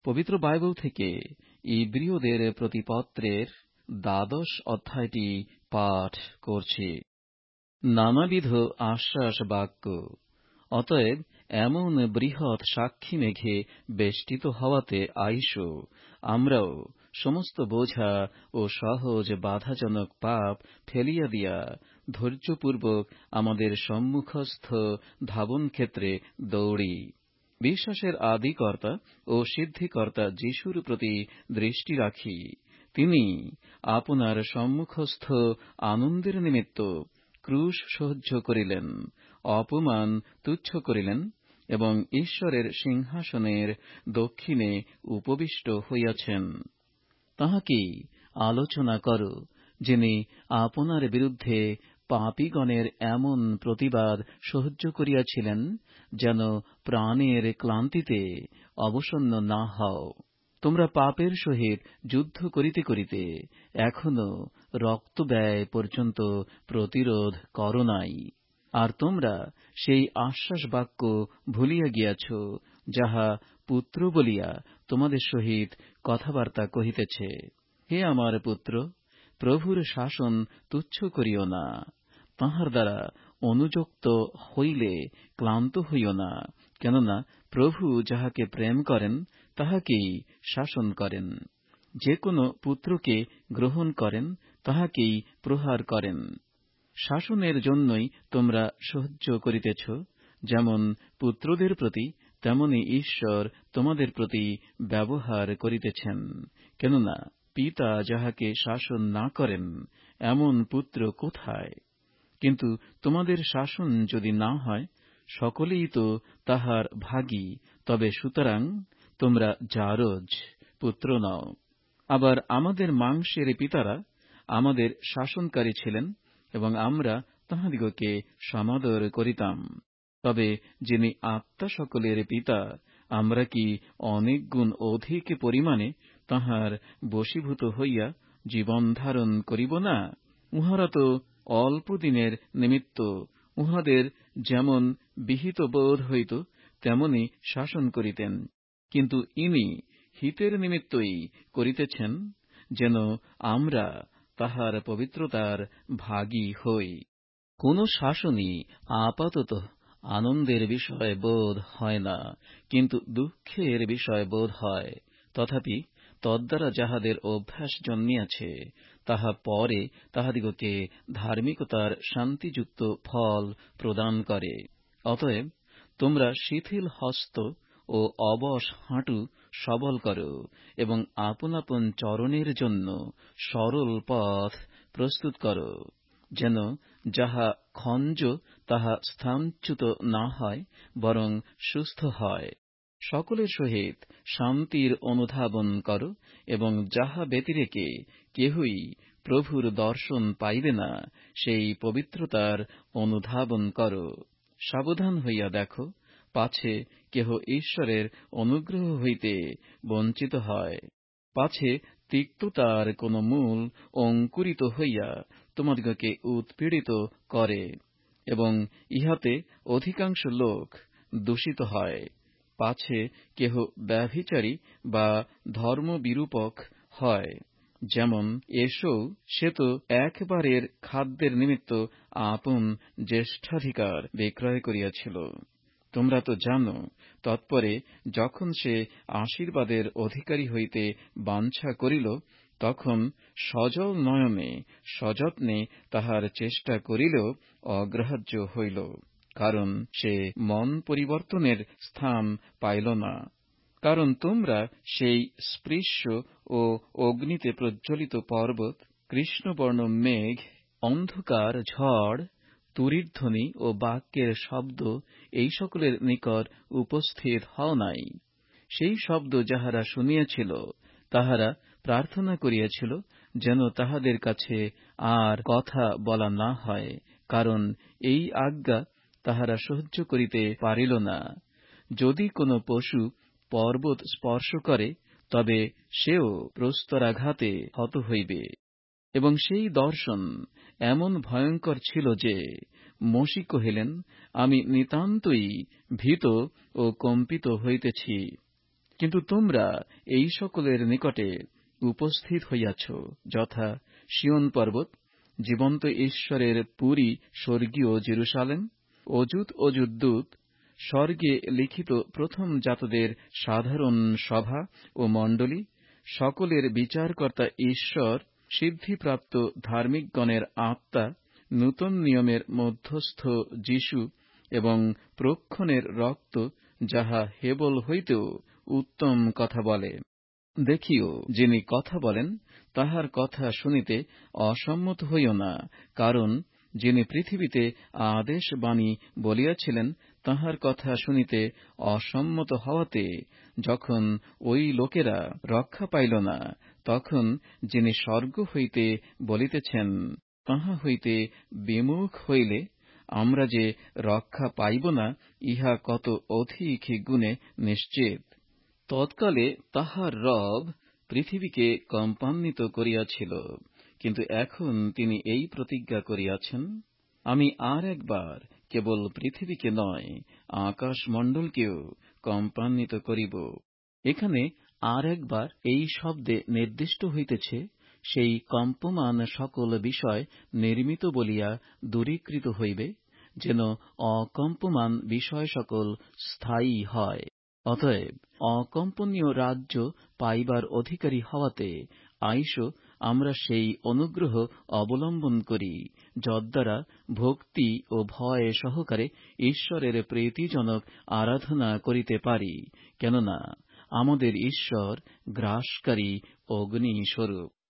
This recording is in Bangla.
পবিত্র বাইবেল থেকে ইব্রিয়দের প্রতি পত্রের ১২ অধ্যায়টি পাঠ করছি। নানাবিধ আশ্বাস বাক্য। অতএব এমন বৃহৎ সাক্ষী মেঘে বেষ্টিত হওয়াতে আইসো, আমরাও সমস্ত বোঝা ও সহজ বাধাজনক পাপ ফেলিয়া দিয়া ধৈর্যপূর্বক আমাদের সম্মুখস্থ ধাবন ক্ষেত্রে দৌড়ি। বিশ্বাসের আদিকর্তা ও সিদ্ধিকর্তা যীশুর প্রতি দৃষ্টি রাখি। তিনি আপনার সম্মুখস্থ আনন্দের নিমিত্ত ক্রুশ সহ্য করিলেন, অপমান তুচ্ছ করিলেন এবং ঈশ্বরের সিংহাসনের দক্ষিণে উপবিষ্ট হইয়াছেন। তাঁহাকেই আলোচনা কর, যিনি আপনার বিরুদ্ধে পাপীগণের এমন প্রতিবাদ সহ্য করিয়াছিলেন, যেন প্রাণের ক্লান্তিতে অবসন্ন না হও। তোমরা পাপের সহিত যুদ্ধ করিতে করিতে এখনো রক্তব্যয় পর্যন্ত প্রতিরোধ কর নাই। আর তোমরা সেই আশ্বাস বাক্য ভুলিয়া গিয়াছ, যাহা পুত্র বলিয়া তোমাদের সহিত কথাবার্তা কহিতেছে। হে আমার পুত্র, প্রভুর শাসন তুচ্ছ করিও না। তাঁহার দ্বারা অনুযুক্ত হইলে ক্লান্ত হইও না, কেননা প্রভু যাহাকে প্রেম করেন তাহাকেই শাসন করেন। যে কোনো পুত্রকে গ্রহণ করেন, তাহাকেই প্রহার করেন। শাসনের জন্যই তোমরা সহ্য করিতেছ, যেমন পুত্রদের প্রতি তেমনি ঈশ্বর তোমাদের প্রতি ব্যবহার করিতেছেন। কেননা পিতা যাহাকে শাসন না করেন, এমন পুত্র কোথায়? কিন্তু তোমাদের শাসন যদি না হয়, সকলেই তো তাহার ভাগী। তবে সুতরাং তোমরা জারজ, পুত্র নও। আবার আমাদের মাংসের পিতারা আমাদের শাসনকারী ছিলেন, এবং আমরা তাঁহাদিগকে সমাদর করিতাম। তবে যিনি আত্মা সকলের পিতা, আমরা কি অনেক গুণ অধিক পরিমাণে তাঁহার বশীভূত হইয়া জীবন ধারণ করিব না? উহারা তো অল্প দিনের নিমিত্ত উহাদের যেমন বিহিত বোধ হইত তেমনি শাসন করিতেন, কিন্তু ইনি হিতের নিমিত্তই করিতেছেন, যেন আমরা তাহার পবিত্রতার ভাগী হই। কোন শাসনই আপাতত আনন্দের বিষয় বোধ হয় না, কিন্তু দুঃখের বিষয় বোধ হয়। তথাপি তদ্বারা যাহাদের অভ্যাস জন্মিয়াছে, তাহা পরে তাহাদিগকে ধার্মিকতার শান্তিযুক্ত ফল প্রদান করে। অতএব তোমরা শিথিল হস্ত ও অবশ হাঁটু সবল করো, এবং আপন আপন চরণের জন্য সরল পথ প্রস্তুত করো, যেন যাহা খঞ্জ তাহা স্থানচ্যুত না হয়, বরং সুস্থ হয়। সকলের সহিত শান্তির অনুধাবন কর, এবং যাহা ব্যতিরেকে কেহই প্রভুর দর্শন পাইবে না, সেই পবিত্রতার অনুধাবন কর। সাবধান হইয়া দেখো, পাছে কেহ ঈশ্বরের অনুগ্রহ হইতে বঞ্চিত হয়, পাছে তিক্ততার কোন মূল অঙ্কুরিত হইয়া তোমাদিগকে উৎপীড়িত করে, এবং ইহাতে অধিকাংশ লোক দূষিত হয়। পাছে কেহ ব্যভিচারী বা ধর্মবিরূপক হয়, যেমন এসৌ, সে তো একবারের খাদ্যের নিমিত্ত আপন জ্যেষ্ঠাধিকার বিক্রয় করিয়াছিল। তোমরা তো জানো, তৎপরে যখন সে আশীর্বাদের অধিকারী হইতে বাঞ্ছা করিল, তখন সজল নয়নে সযত্নে তাহার চেষ্টা করিলেও অগ্রাহ্য হইল, কারণ সে মন পরিবর্তনের স্থান পাইল না। কারণ তোমরা সেই স্পৃশ্য ও অগ্নিতে প্রজ্বলিত পর্বত, কৃষ্ণবর্ণ মেঘ, অন্ধকার, ঝড়, তুরীর ধ্বনি ও বাক্যের শব্দ, এই সকলের নিকট উপস্থিত হও নাই। সেই শব্দ যাহারা শুনিয়াছিল, তাহারা প্রার্থনা করিয়াছিল যেন তাহাদের কাছে আর কথা বলা না হয়, কারণ এই আজ্ঞা তাহারা সহ্য করিতে পারিল না। যদি কোন পশু পর্বত স্পর্শ করে, তবে সেও প্রস্তরাঘাতে হত হইবে। এবং সেই দর্শন এমন ভয়ঙ্কর ছিল যে মোশে কহিলেন, আমি নিতান্তই ভীত ও কম্পিত হইতেছি। কিন্তু তোমরা এই সকলের নিকটে উপস্থিত হইয়াছ, যথা সিয়ন পর্বত, জীবন্ত ঈশ্বরের পুরী, স্বর্গীয় জেরুসালেম, অযুত অযুত দূত, স্বর্গে লিখিত প্রথম জাতদের সাধারণ সভা ও মণ্ডলী, সকলের বিচারকর্তা ঈশ্বর, সিদ্ধিপ্রাপ্ত ধার্মিকগণের আত্মা, নূতন নিয়মের মধ্যস্থ যীশু এবং প্রক্ষণের রক্ত, যাহা হেবল হইতেও উত্তম কথা বলে। দেখিও, যিনি কথা বলেন তাহার কথা শুনিতে অসম্মত হইও না, কারণ যিনি পৃথিবীতে আদেশ বাণী বলিয়াছিলেন তাহার কথা শুনিতে অসম্মত হওয়াতে যখন ওই লোকেরা রক্ষা পাইল না, তখন যিনি স্বর্গ হইতে বলিতেছেন তাহা হইতে বিমুখ হইলে আমরা যে রক্ষা পাইব না, ইহা কত অধিক গুণে নিশ্চিত। তৎকালে তাহার রব পৃথিবীকে কম্পান্বিত করিয়াছিল, কিন্তু এখন তিনি এই প্রতিজ্ঞা করিয়াছেন, আমি আর একবার কেবল পৃথিবীকে নয়, আকাশমণ্ডলকেও কম্পান্বিত করিব। এখানে আর একবার এই শব্দে নির্দিষ্ট হইতেছে সেই কম্পমান সকল বিষয় নির্মিত বলিয়া দূরীকৃত হইবে, যেন অকম্পমান বিষয় সকল স্থায়ী হয়। অতএব অকম্পনীয় রাজ্য পাইবার অধিকারী হওয়াতে আইসো আমরা সেই অনুগ্রহ অবলম্বন করি, যদ্বারা ভক্তি ও ভয় সহকারে ঈশ্বরের প্রীতিজনক আরাধনা করিতে পারি, কেননা আমাদের ঈশ্বর গ্রাসকারী অগ্নিস্বরূপ।